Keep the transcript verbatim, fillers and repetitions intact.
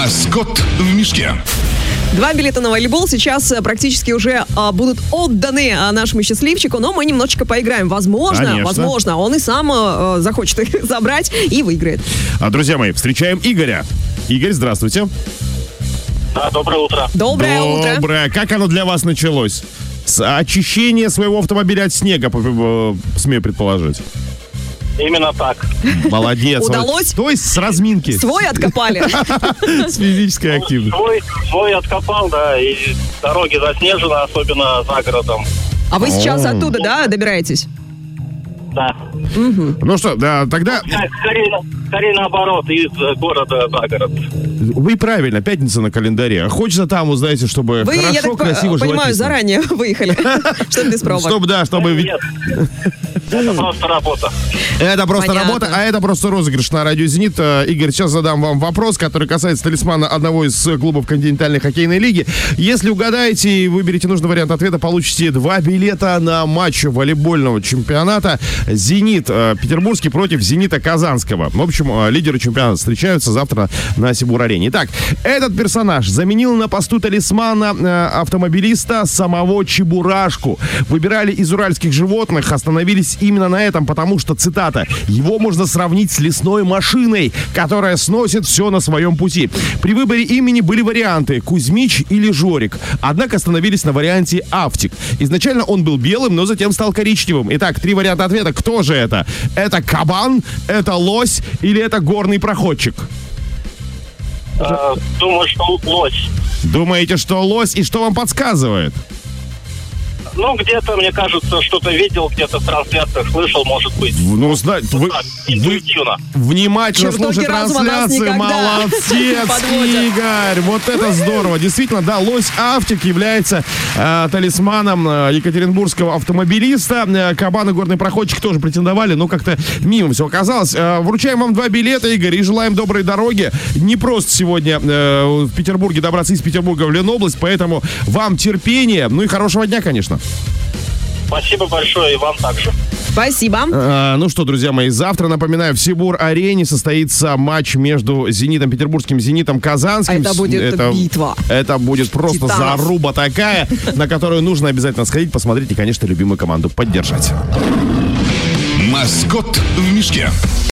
Маскот в мешке. Два билета на волейбол сейчас практически уже а, будут отданы а, нашему счастливчику, но мы немножечко поиграем. Возможно, Конечно. возможно, он и сам а, захочет их забрать и выиграет. А, друзья мои, встречаем Игоря. Игорь, здравствуйте. Да, доброе утро. Доброе утро. Доброе. Как оно для вас началось? С очищения своего автомобиля от снега, п- п- смею предположить. Именно так. Молодец. Удалось? То есть с разминки. Свой откопали. С физической активностью. Свой, свой откопал, да, и дороги заснежены, особенно за городом. А вы сейчас О. оттуда, да, добираетесь? Да. Ну что, да, тогда Скорее, скорее наоборот, из города за город. вы правильно, пятница на календаре. А хочется там, вы знаете, чтобы Вы, хорошо, я так красиво, понимаю, живописно. заранее выехали, чтобы без пробок. Чтобы, да, чтобы... ведь- Нет, это просто работа. Это просто Понятно. работа, а это просто розыгрыш на радио «Зенит». Э, Игорь, сейчас задам вам вопрос, который касается талисмана одного из э, клубов континентальной хоккейной лиги. Если угадаете и выберете нужный вариант ответа, получите два билета на матч волейбольного чемпионата «Зенит» э, Петербургский против «Зенита» Казанского. В общем, э, лидеры чемпионата встречаются завтра на Сибур-арене. Итак, этот персонаж заменил на посту талисмана э, автомобилиста самого Чебурашку. Выбирали из уральских животных, остановились именно на этом, потому что, цитата, «его можно сравнить с лесной машиной, которая сносит все на своем пути». При выборе имени были варианты Кузьмич или Жорик, однако остановились на варианте Автик. Изначально он был белым, но затем стал коричневым. Итак, три варианта ответа. Кто же это? Это кабан, это лось или это горный проходчик? Э, Думаю, что лось. Думаете, что лось, и что вам подсказывает? Ну, где-то, мне кажется, что-то видел, где-то в трансляциях слышал, может быть. Ну, знаете, вы, Так, вы интуитивно. внимательно Чертоги слушаете разума нас трансляции. никогда Молодец, не подводят. Игорь. Вот это здорово. Действительно, да, лось Автик является э, талисманом э, екатеринбургского автомобилиста. Э, Кабан и горный проходчик тоже претендовали, но как-то мимо все оказалось. Э, вручаем вам два билета, Игорь, и желаем доброй дороги. Не просто сегодня э, в Петербурге добраться из Петербурга в Ленобласть, поэтому вам терпения, ну и хорошего дня, конечно. Спасибо большое, и вам также. Спасибо. А, ну что, друзья мои, завтра, напоминаю, в Сибур-арене состоится матч между «Зенитом» Петербургским, «Зенитом» Казанским. А это будет битва. Это будет просто Титанов. заруба такая, на которую нужно обязательно сходить, посмотреть и, конечно, любимую команду поддержать. Маскот в мешке.